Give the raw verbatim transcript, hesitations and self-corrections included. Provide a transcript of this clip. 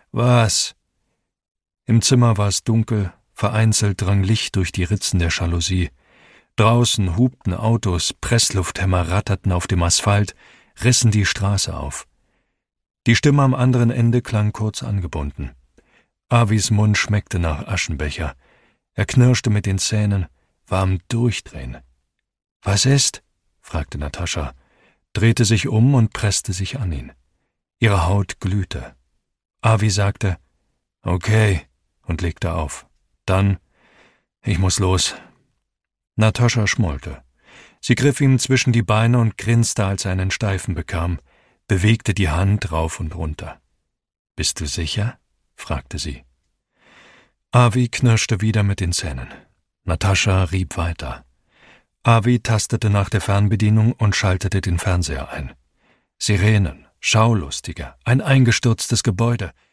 Was? Im Zimmer war es dunkel, vereinzelt drang Licht durch die Ritzen der Jalousie. Draußen hupten Autos, Presslufthämmer ratterten auf dem Asphalt, rissen die Straße auf. Die Stimme am anderen Ende klang kurz angebunden. Avis Mund schmeckte nach Aschenbecher. Er knirschte mit den Zähnen, war am Durchdrehen. »Was ist?« fragte Natascha, drehte sich um und presste sich an ihn. Ihre Haut glühte. Avi sagte, »Okay«, und legte auf. Dann, »Ich muss los.« Natascha schmollte. Sie griff ihm zwischen die Beine und grinste, als er einen Steifen bekam, bewegte die Hand rauf und runter. »Bist du sicher?« fragte sie. Avi knirschte wieder mit den Zähnen. Natascha rieb weiter. Avi tastete nach der Fernbedienung und schaltete den Fernseher ein. Sirenen, Schaulustige, ein eingestürztes Gebäude.